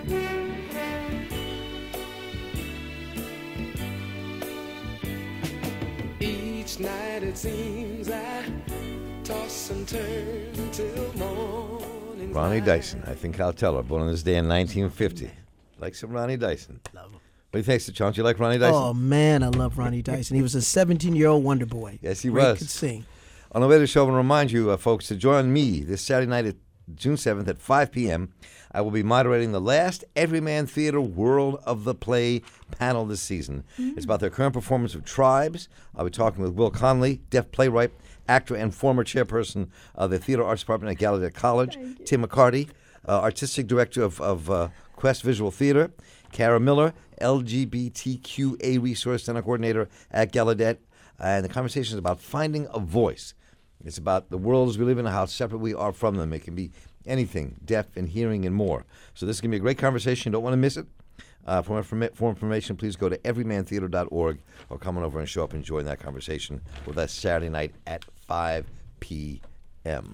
Each night it seems I toss and turn till morning. Ronnie Dyson, I think I'll tell her. Born on this day in 1950. Like some Ronnie Dyson. Love him. What do you think, Sir Chauncey? You like Ronnie Dyson? Oh, man, I love Ronnie Dyson. He was a 17-year-old wonder boy. Yes, he Great was. Could sing. On the way to the show, I want to remind you, folks, to join me this Saturday night at June 7th at 5 p.m. I will be moderating the last Everyman Theater World of the Play panel this season. It's about their current performance of Tribes. I'll be talking with Will Conley, deaf playwright, actor, and former chairperson of the Theater Arts Department at Gallaudet College. Tim McCarty, artistic director of Quest Visual Theater. Kara Miller, LGBTQA Resource Center Coordinator at Gallaudet. And the conversation is about finding a voice. It's about the world as we live in and how separate we are from them. It can be anything, deaf and hearing and more. So this is going to be a great conversation. You don't want to miss it. For information, please go to everymantheater.org or come on over and show up and join that conversation with us Saturday night at 5 p.m.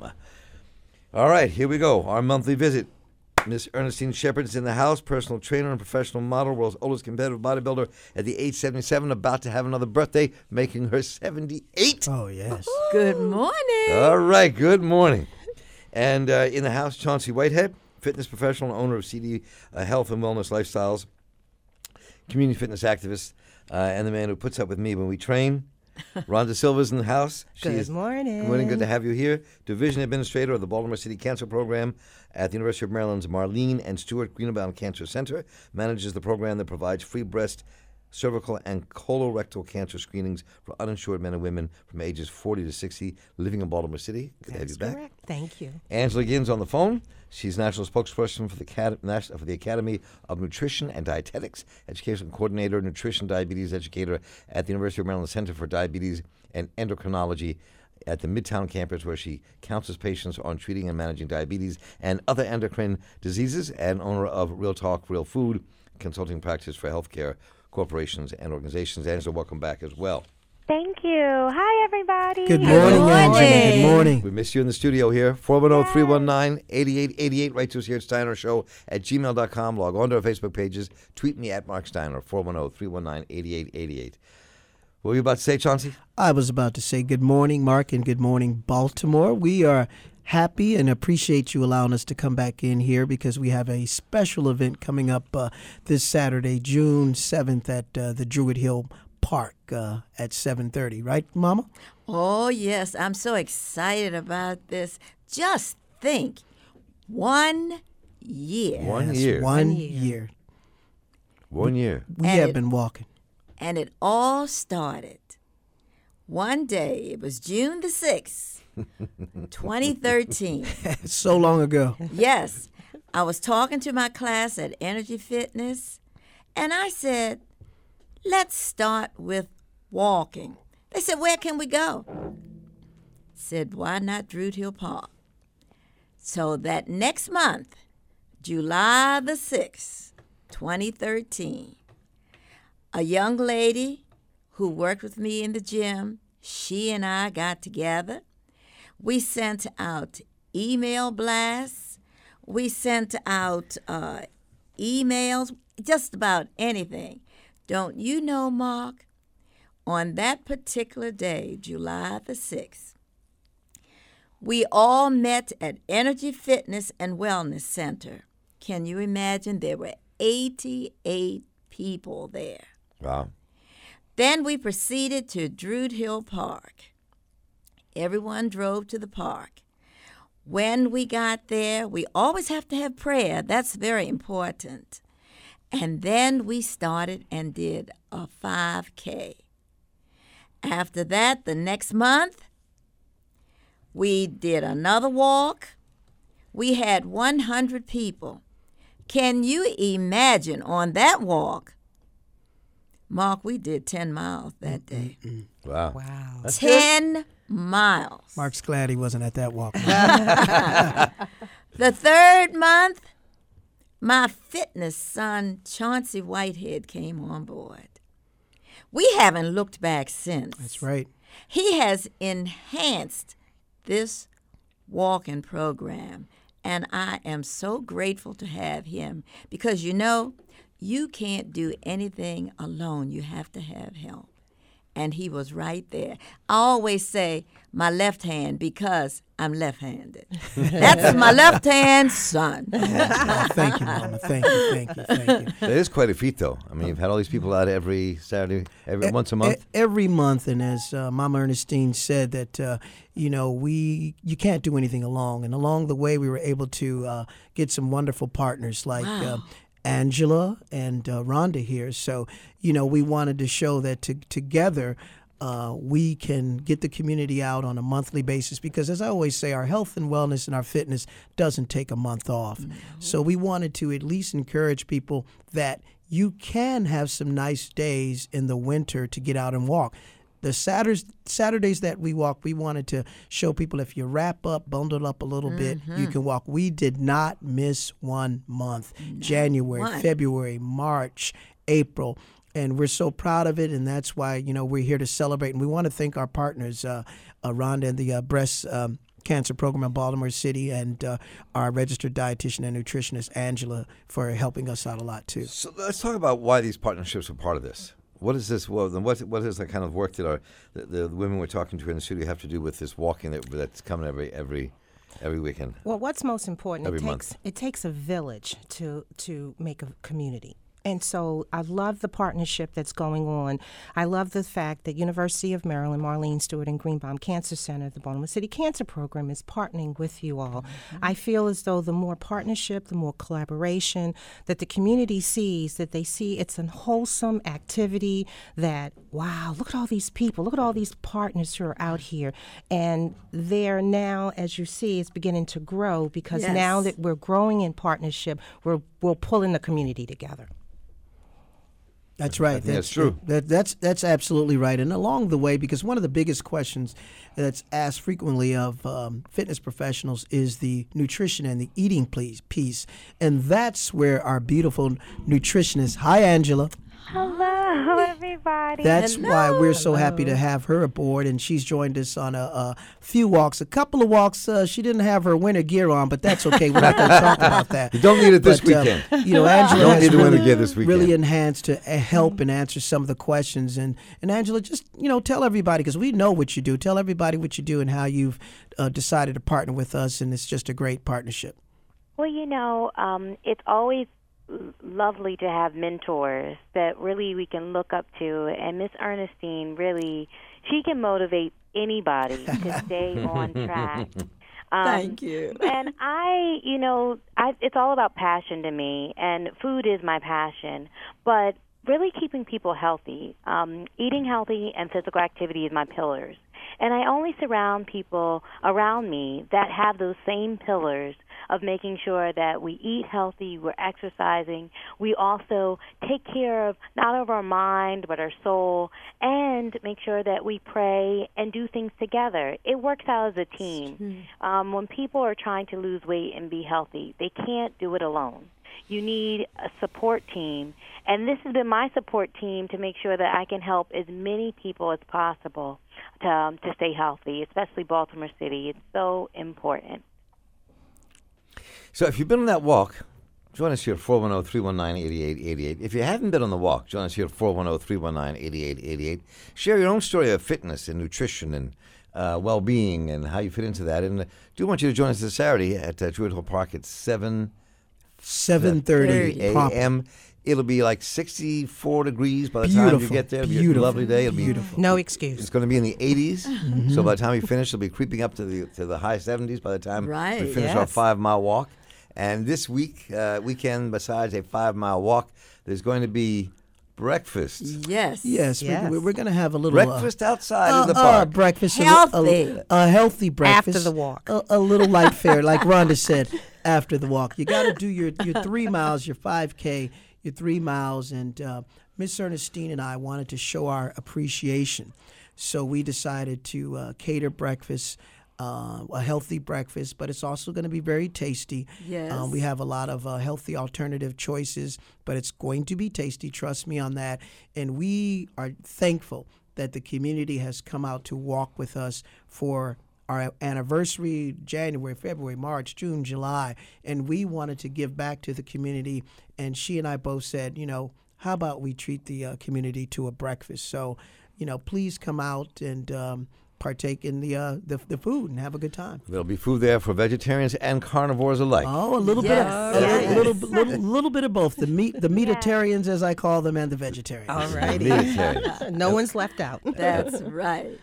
All right, here we go. Our monthly visit. Miss Ernestine Shepard is in the house, personal trainer and professional model, world's oldest competitive bodybuilder at the age 77, about to have another birthday, making her 78. Oh, yes. Good morning. All right, good morning. And in the house, Chauncey Whitehead, fitness professional and owner of CD Health and Wellness Lifestyles, community fitness activist, and the man who puts up with me when we train. Rhonda Silva's in the house. Good morning. Good morning. Good to have you here. Division Administrator of the Baltimore City Cancer Program at the University of Maryland's Marlene and Stuart Greenbaum Cancer Center. Manages the program that provides free breast, cervical, and colorectal cancer screenings for uninsured men and women from ages 40 to 60 living in Baltimore City. Good to have you back. Correct. Thank you. Angela Ginn's on the phone. She's national spokesperson for the Academy of Nutrition and Dietetics, education coordinator, nutrition diabetes educator at the University of Maryland Center for Diabetes and Endocrinology at the Midtown campus, where she counsels patients on treating and managing diabetes and other endocrine diseases, and owner of Real Talk, Real Food, consulting practice for healthcare corporations and organizations. Angela, welcome back as well. Thank you. Hi, everybody. Good morning, Angela. Good morning. We miss you in the studio here. 410-319-8888. Write to us here at Steiner Show at gmail.com. Log on to our Facebook pages. Tweet me at Mark Steiner, 410-319-8888. What were you about to say, Chauncey? I was about to say good morning, Mark, and good morning, Baltimore. We are happy and appreciate you allowing us to come back in here because we have a special event coming up this Saturday, June 7th at the Druid Hill Park at 7:30, right, Mama? Oh, yes. I'm so excited about this. Just think, 1 year. 1 Yes, year. 1 year. 1 year. We And have it- been walking. And it all started one day. It was June the 6th, 2013. So long ago. Yes. I was talking to my class at Energy Fitness, and I said, let's start with walking. They said, where can we go? Said, why not Druid Hill Park? So that next month, July the 6th, 2013, a young lady who worked with me in the gym, she and I got together. We sent out email blasts. We sent out emails, just about anything. Don't you know, Mark, on that particular day, July the 6th, we all met at Energy Fitness and Wellness Center. Can you imagine? There were 88 people there. Wow. Then we proceeded to Druid Hill Park. Everyone drove to the park. When we got there, we always have to have prayer. That's very important. And then we started and did a 5K. After that, the next month, we did another walk. We had 100 people. Can you imagine on that walk? Mark, we did 10 miles that day. Wow. Wow. 10 miles. Mark's glad he wasn't at that walk. The third month, my fitness son, Chauncey Whitehead, came on board. We haven't looked back since. That's right. He has enhanced this walking program And I am so grateful to have him because, you know, you can't do anything alone. You have to have help. And he was right there. I always say my left hand because I'm left-handed. That's my left-hand son. Oh, thank you, Mama. Thank you. That is quite a feat, though. I mean, you've had all these people out every Saturday, once a month. Every month, and as Mama Ernestine said, that you can't do anything alone. And along the way, we were able to get some wonderful partners like Angela and Rhonda here. So, we wanted to show that together we can get the community out on a monthly basis because, as I always say, our health and wellness and our fitness doesn't take a month off. No. So we wanted to at least encourage people that you can have some nice days in the winter to get out and walk. The Saturdays that we walk, we wanted to show people if you wrap up, bundle up a little bit, you can walk. We did not miss 1 month. January, February, March, April. And we're so proud of it, and that's why, we're here to celebrate. And we want to thank our partners, Rhonda and the Breast Cancer Program in Baltimore City, and our registered dietitian and nutritionist, Angela, for helping us out a lot, too. So let's talk about why these partnerships are part of this. What is this? What is the kind of work that the women we're talking to in the studio have to do with this walking that's coming every weekend? Well, what's most important? Every month. It takes a village to make a community. And so I love the partnership that's going on. I love the fact that University of Maryland, Marlene Stewart and Greenbaum Cancer Center, the Baltimore City Cancer Program is partnering with you all. I feel as though the more partnership, the more collaboration that the community sees, that they see it's a wholesome activity that, wow, look at all these people, look at all these partners who are out here. And they're now, as you see, it's beginning to grow because now that we're growing in partnership, we're pulling the community together. That's right. That's true. That's absolutely right. And along the way, because one of the biggest questions that's asked frequently of fitness professionals is the nutrition and the eating piece. And that's where our beautiful nutritionist, hi, Angela. Hello, everybody. That's why we're so happy to have her aboard, and she's joined us on a few walks. A couple of walks, she didn't have her winter gear on, but that's okay. We're not going to talk about that. You don't need it this weekend. Angela don't has need the winter gear this weekend. really enhanced to help and answer some of the questions. And Angela, just tell everybody, because we know what you do. Tell everybody what you do and how you've decided to partner with us, and it's just a great partnership. Well, it's always lovely to have mentors that really we can look up to, and Miss Ernestine really, she can motivate anybody to stay on track. Thank you. And it's all about passion to me, and food is my passion, but really keeping people healthy, eating healthy and physical activity is my pillars. And I only surround people around me that have those same pillars of making sure that we eat healthy, we're exercising, we also take care of not of our mind but our soul, and make sure that we pray and do things together. It works out as a team. When people are trying to lose weight and be healthy, they can't do it alone. You need a support team, and this has been my support team to make sure that I can help as many people as possible to stay healthy, especially Baltimore City. It's so important. So if you've been on that walk, join us here at 410-319-8888. If you haven't been on the walk, join us here at 410-319-8888. Share your own story of fitness and nutrition and well-being and how you fit into that. And I do want you to join us this Saturday at Druid Hill Park at 7:30 a.m. It'll be like 64 degrees by the time you get there. It'll be a lovely day. It'll be no excuse. It's going to be in the 80s. So by the time we finish, it'll be creeping up to the high 70s by the time we finish our 5-mile walk. And this weekend, besides a 5-mile walk, there's going to be breakfast. Yes. We're going to have a little breakfast outside of the park. Breakfast, healthy, a healthy breakfast after the walk. A little light fare, like Rhonda said. After the walk, you got to do your 3 miles, your 5K, your 3 miles, and Miss Ernestine and I wanted to show our appreciation, so we decided to cater breakfast. A healthy breakfast, but it's also going to be very tasty. Yes. We have a lot of healthy alternative choices, but it's going to be tasty. Trust me on that. And we are thankful that the community has come out to walk with us for our anniversary, January, February, March, June, July, and we wanted to give back to the community. And she and I both said, how about we treat the community to a breakfast? So, please come out and partake in the food and have a good time. There'll be food there for vegetarians and carnivores alike. Oh, a little bit of little bit of both. The meatitarians, as I call them, and the vegetarians. All right. Vegetarians. No one's left out. That's right.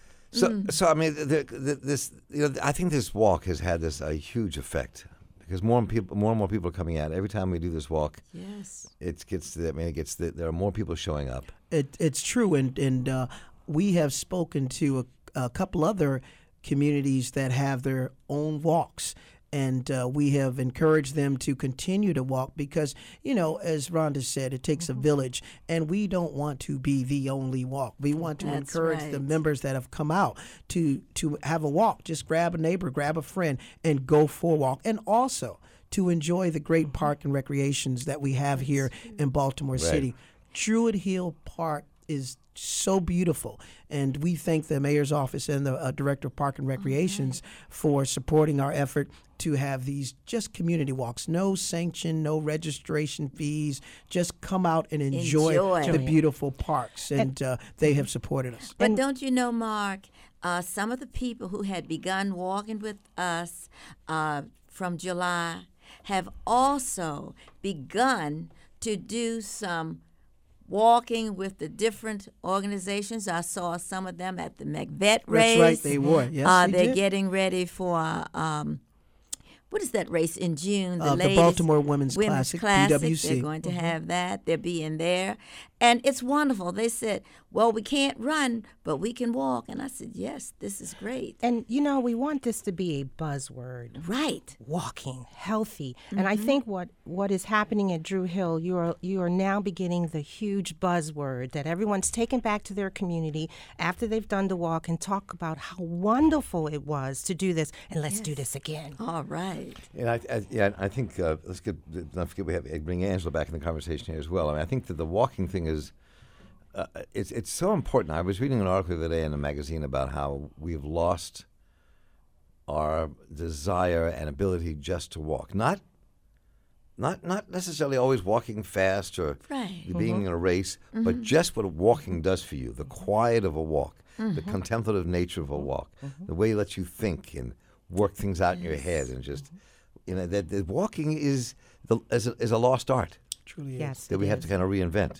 So I mean, this I think this walk has had a huge effect because more and more people are coming out. Every time we do this walk, Yes. there are more people showing up. It's true, and we have spoken to a couple other communities that have their own walks. And we have encouraged them to continue to walk because, as Rhonda said, it takes a village, and we don't want to be the only walk. We want to That's encourage the right. members that have come out to have a walk. Just grab a neighbor, grab a friend, and go for a walk. And also to enjoy the great park and recreations that we have here in Baltimore City. Druid Hill Park is so beautiful, and we thank the mayor's office and the director of park and recreations for supporting our effort to have these just community walks. No sanction, no registration fees. Just come out and enjoy the beautiful parks, and they have supported us. But don't you know, Mark, some of the people who had begun walking with us from July have also begun to do some walking with the different organizations. I saw some of them at the McVet race. That's right, they were. Yes, they're did. getting ready for what is that race in June? The Baltimore Women's Classic, BWC. They're going to have that. They're being there. And it's wonderful. They said, well, we can't run, but we can walk. And I said, yes, this is great. And, we want this to be a buzzword. Right. Walking, healthy. And I think what is happening at Drew Hill, you are now beginning the huge buzzword that everyone's taken back to their community after they've done the walk and talk about how wonderful it was to do this. And let's do this again. All right. And I don't forget we have bring Angela back in the conversation here as well. I mean, I think that the walking thing is it's so important. I was reading an article the other day in a magazine about how we've lost our desire and ability just to walk. Not necessarily always walking fast or being in a race, but just what walking does for you. The quiet of a walk, the contemplative nature of a walk, the way it lets you think and work things out in your head, and just that walking is a lost art. Truly Yes. That we have to kind of reinvent.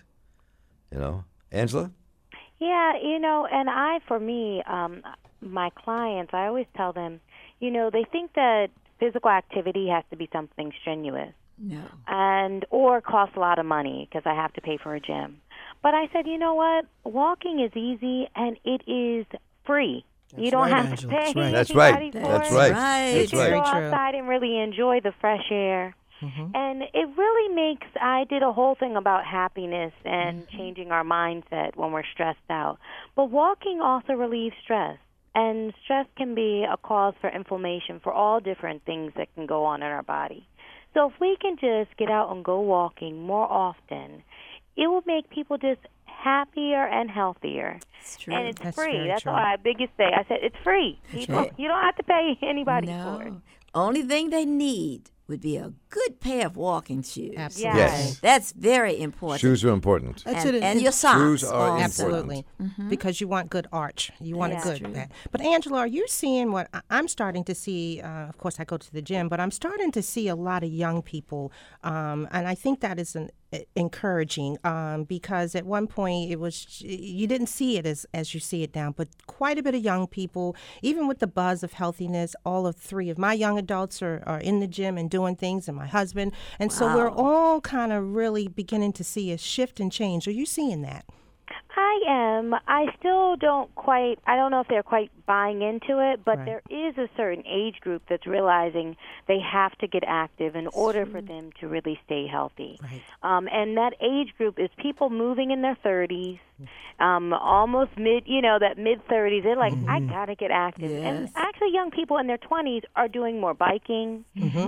Angela? Yeah, and for me, my clients, I always tell them, they think that physical activity has to be something strenuous. No. Or cost a lot of money because I have to pay for a gym. But I said, you know what? Walking is easy and it is free. You don't right, have Angela. to pay That's right. anybody for That's it. right. You That's can right. go Very true. outside and really enjoy the fresh air. And it really makes, I did a whole thing about happiness and changing our mindset when we're stressed out. But walking also relieves stress. And stress can be a cause for inflammation for all different things that can go on in our body. So if we can just get out and go walking more often, it will make people just happier and healthier. It's true. And it's That's free. very That's true. my biggest thing. I said it's free. You don't have to pay anybody for it. No. Only thing they need would be a good pair of walking shoes. Absolutely. Yes. That's very important. Shoes are important. That's and, it. and your socks. Shoes are also. Absolutely, because you want good arch. You want Yeah. a good. But Angela, are you seeing what I'm starting to see? Of course, I go to the gym, but I'm starting to see a lot of young people, and I think that is encouraging because at one point you didn't see it as you see it now, but quite a bit of young people, even with the buzz of healthiness. All of three of my young adults are in the gym and doing things, and my husband, and so we're all kind of really beginning to see a shift and change. Are you seeing that? I am. I still don't I don't know if they're quite buying into it, but Right. there is a certain age group that's realizing they have to get active in order for them to really stay healthy. Right. And that age group is people moving in their 30s, almost that mid-30s. They're like, I got to get active. And Yes. actually young people in their 20s are doing more biking.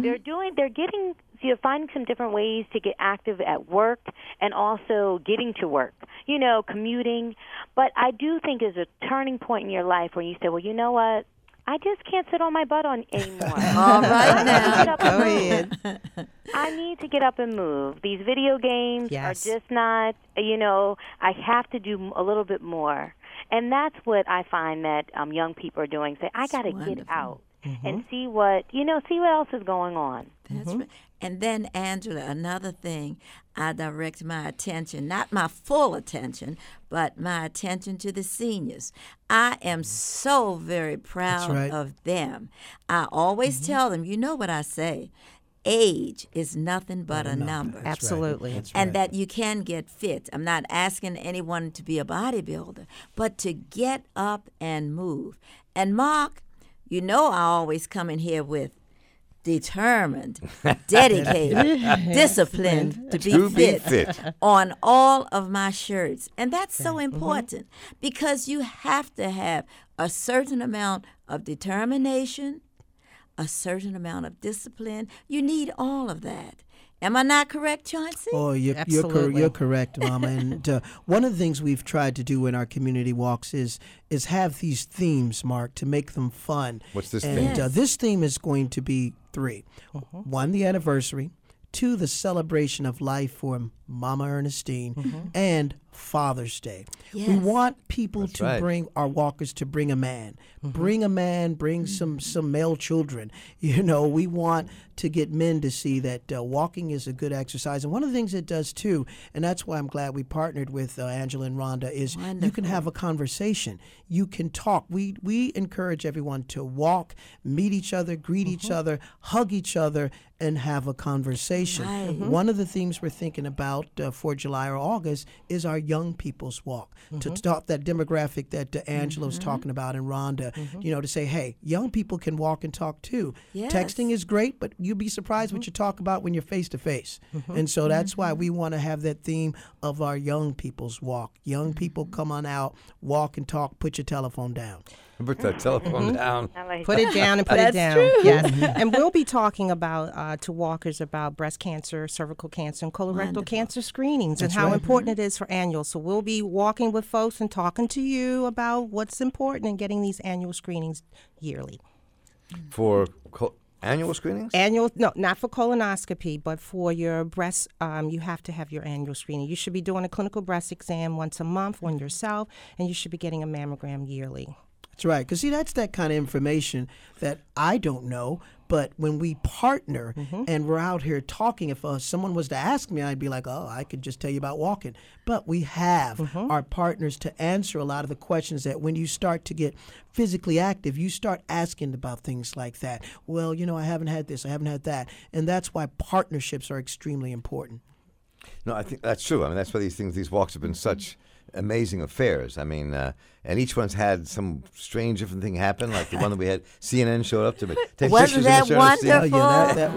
They're finding some different ways to get active at work and also getting to work, commuting. But I do think there's a turning point in your life where you say, well, you know what? I just can't sit on my butt anymore. All right now. Go ahead. I need to get up and move. These video games Yes. are just not, I have to do a little bit more. And that's what I find that young people are doing. Say, I got to get wonderful. out and see what else is going on. That's right. And then, Angela, another thing, I direct my attention, not my full attention, but my attention to the seniors. I am so very proud right. of them. I always tell them, you know what I say, age is nothing but a number. Absolutely. And that you can get fit. I'm not asking anyone to be a bodybuilder, but to get up and move. And Mark, you know I always come in here with determined, dedicated, disciplined to be fit on all of my shirts. And that's so important because you have to have a certain amount of determination, a certain amount of discipline. You need all of that. Am I not correct, Chauncey? Oh, Absolutely. you're correct, Mama. And one of the things we've tried to do in our community walks is have these themes, Mark, to make them fun. What's this and, theme? Yes. This theme is going to be 3. 1, the anniversary. 2, the celebration of life for Mama Ernestine. And Father's Day. Yes. We want people That's to right. bring our walkers to bring a man. Bring a man, bring some male children. We want to get men to see that walking is a good exercise. And one of the things it does too, and that's why I'm glad we partnered with Angela and Rhonda, is you can have a conversation. You can talk. We encourage everyone to walk, meet each other, greet each other, hug each other, and have a conversation. Right. One of the themes we're thinking about for July or August is our young people's walk. To talk that demographic that Angela was talking about and Rhonda, to say, hey, young people can walk and talk too. Yes. Texting is great, but you'll be surprised what you talk about when you're face to face. And so that's why we want to have that theme of our young people's walk. Young people come on out, walk and talk, put your telephone down. Put that telephone down. I like Put it down and put it down. Yes. And we'll be talking about to walkers about breast cancer, cervical cancer, and colorectal cancer screenings and how important it is for annuals. So we'll be walking with folks and talking to you about what's important in getting these annual screenings yearly. For annual screenings? Annual, no, not for colonoscopy, but for your breast, you have to have your annual screening. You should be doing a clinical breast exam once a month on yourself, and you should be getting a mammogram yearly. That's right. Because, see, that's that kind of information that I don't know. But when we partner and we're out here talking, if someone was to ask me, I'd be like, oh, I could just tell you about walking. But we have our partners to answer a lot of the questions that when you start to get physically active, you start asking about things like that. Well, I haven't had this, I haven't had that. And that's why partnerships are extremely important. No, I think that's true. I mean, that's why these walks have been such amazing affairs. I mean, and each one's had some strange different thing happen, like the one that we had, CNN showed up to take Wasn't pictures that of Miss Ernestine. wonderful?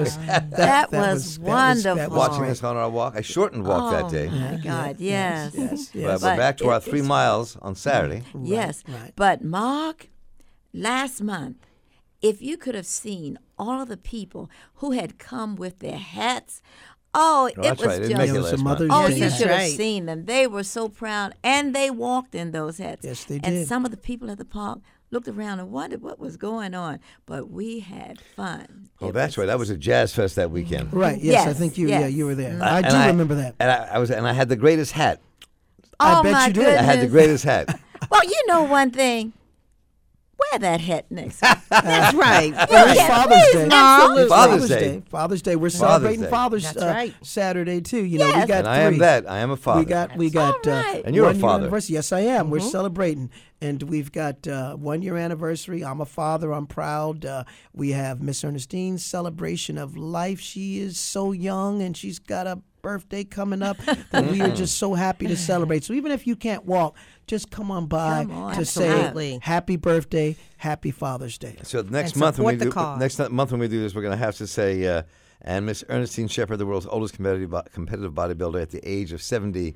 That was wonderful. Watching us on our walk. I shortened walk that day. Oh, my God, yes. Yes. But we're back to our 3 miles on Saturday. Yes. Right. But, Mark, last month, if you could have seen all of the people who had come with their hats, it that's was right. I didn't just... make it It was last a month. Mother's Oh, Day. you That's should have right. seen them. They were so proud, and they walked in those hats. Yes, they And did. some of the people at the park looked around and wondered what was going on, but we had fun. Oh, that's right. That was a jazz fest that weekend. Right. Yes, I Yes, think you. yes. Yeah, you were there. Mhm. I And do remember that. And I had the greatest hat. I Oh, bet my you did. goodness. I had the greatest hat. Well, you know one thing. Wear that hat next time. That's right. Well, it's Father's please, Day. Mom. It's Father's Day. Father's Day. We're Father's celebrating Day. Father's That's right. Saturday too. We Yes. got And I am 3. that. I am a father. We got All right. And you're a 1 year father. anniversary. Yes, I am. We're celebrating, and we've got 1 year anniversary. I'm a father. I'm proud. We have Miss Ernestine's celebration of life. She is so young, and she's got a birthday coming up that we are just so happy to celebrate. So even if you can't walk, just come on by Come on. to Absolutely. say happy birthday, happy Father's Day. So next And month when we support the do cause. next month when we do this, we're going to have to say, and Miss Ernestine Shepherd, the world's oldest competitive bodybuilder, at the age of 78.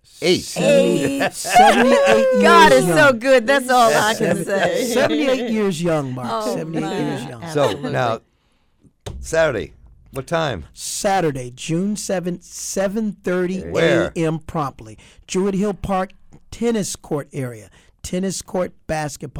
78 God years is young. so good. That's all I can say. 78 years young, Mark. Oh, 78 my. years young. So now, Saturday, what time? Saturday, June 7th, 7:30 Where? a.m. promptly. Druid Hill Park tennis court area. Tennis court, basketball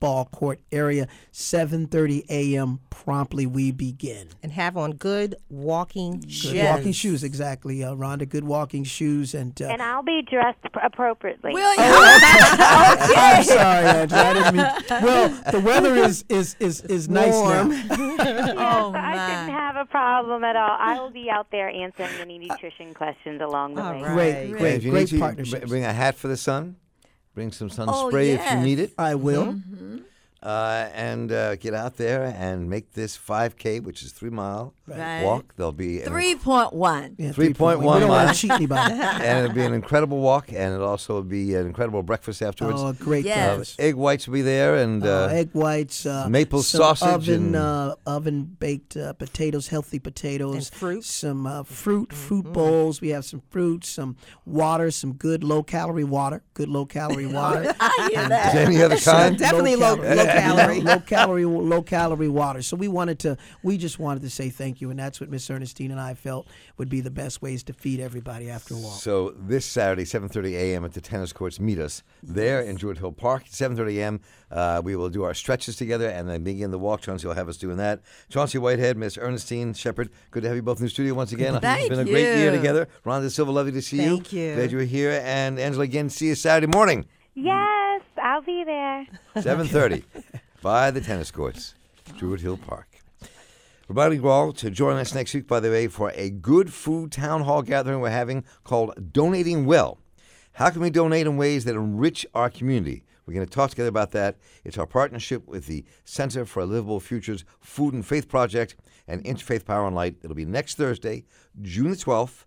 basketball court area. 7:30 a.m. promptly we begin. And have on good walking shoes. Good walking shoes, exactly, Rhonda. Good walking shoes, and I'll be dressed appropriately. Will you? I'm sorry, Angela. I didn't mean. Well, the weather is nice Warm. now. Oh, I my. didn't have a problem at all. I will be out there answering any nutrition questions along the All way. right. Great, And great, if you great need to, partnerships. bring a hat for the sun. Bring some sun Oh, spray if you yes. need it. I will. And get out there and make this 5K, which is 3 mile Right. walk. There'll be 3.1. Yeah, 3.1 We don't want miles. to cheat anybody. and it'll be an incredible walk, and it'll also be an incredible breakfast afterwards. Oh, a great Yes. breakfast. Egg whites will be there, and Egg whites, maple some sausage oven baked potatoes, healthy potatoes, And fruit. some fruit bowls. We have some fruit, some water, some good low calorie water. I hear is that. any other kind. Definitely low calorie. low calorie water. So we just wanted to say thank you, and that's what Miss Ernestine and I felt would be the best ways to feed everybody after a walk. So this Saturday, 7:30 a.m. at the tennis courts, meet us there in Druid Hill Park. 7:30 a.m. We will do our stretches together and then begin the walk. Chauncey will have us doing that. Chauncey Whitehead, Miss Ernestine Shepard, good to have you both in the studio once again. Thank It's been a great year you. together. Rhonda Silva, lovely to see you. Thank you. Glad you were here. And Angela, again, see you Saturday morning, Yes, I'll be there. 7:30, by the tennis courts, Druid Hill Park. Reminding you all to join us next week, by the way, for a good food town hall gathering we're having called Donating Well. How can we donate in ways that enrich our community? We're going to talk together about that. It's our partnership with the Center for a Livable Futures Food and Faith Project and Interfaith Power and Light. It'll be next Thursday, June the 12th,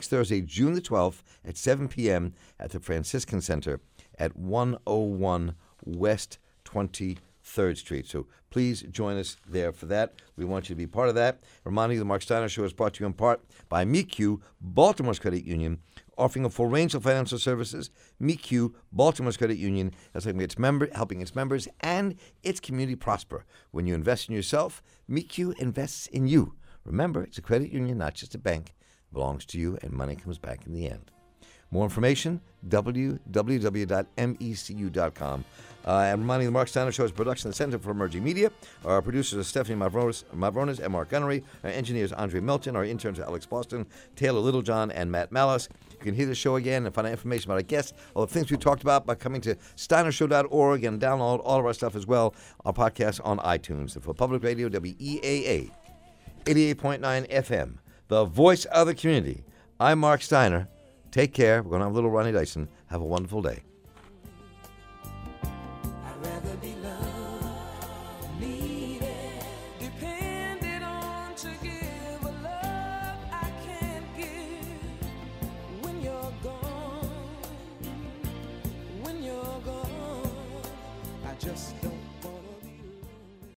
at 7 p.m. at the Franciscan Center at 101 West 23rd Street. So please join us there for that. We want you to be part of that. Reminding you, the Mark Steiner Show is brought to you in part by MECU, Baltimore's credit union, offering a full range of financial services. MECU, Baltimore's credit union, is helping its members and its community prosper. When you invest in yourself, MECU invests in you. Remember, it's a credit union, not just a bank. It belongs to you, and money comes back in the end. More information, www.mecu.com. And reminding the Mark Steiner Show is production of the Center for Emerging Media. Our producers are Stephanie Mavronis and Mark Gunnery. Our engineers, Andre Milton. Our interns are Alex Boston, Taylor Littlejohn, and Matt Malice. You can hear the show again and find out information about our guests, all the things we talked about by coming to steinershow.org and download all of our stuff as well, our podcast on iTunes. And for Public Radio, WEAA, 88.9 FM, the voice of the community. I'm Mark Steiner. Take care. We're going to have a little Ronnie Dyson. Have a wonderful day. I'd rather be loved, needed, depended on to give a love I can't give. When you're gone, I just don't